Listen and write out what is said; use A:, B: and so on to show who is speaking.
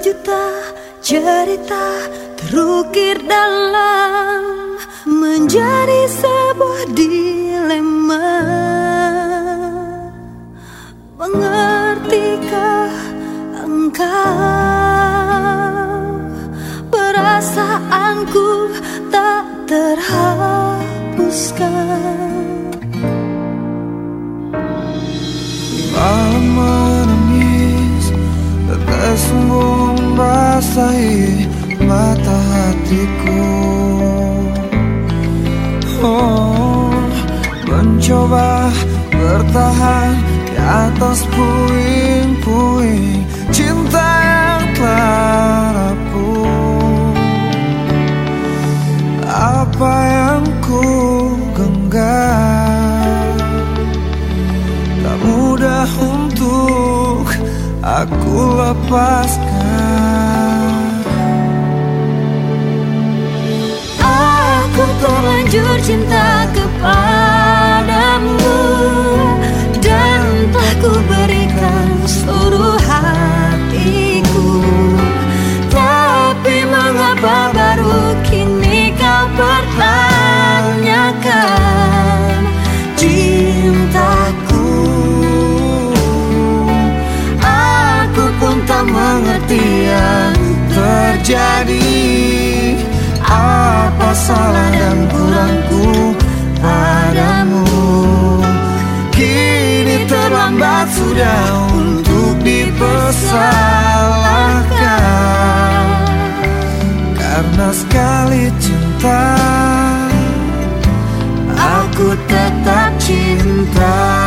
A: berjuta cerita terukir dalam menjadi sebuah dilema. Mengertikah engkau perasaanku tak terhapuskan?
B: Malam menangis, tetes sungguh membasahi mata hatiku. Oh, mencoba bertahan di atas puing-puing cinta yang telah rapuh. Apa yang ku genggam tak mudah untuk aku lepaskan.
A: Aku terlanjur cinta kepadamu dan telah ku berikan seluruh hatiku. Tapi mengapa baru kini kau pertanyakan cintaku? Aku pun tak mengerti yang terjadi. Apa salah dan kurangku padamu? Kini terlambat sudah untuk dipersalahkan. Karena sekali cinta, aku tetap cinta.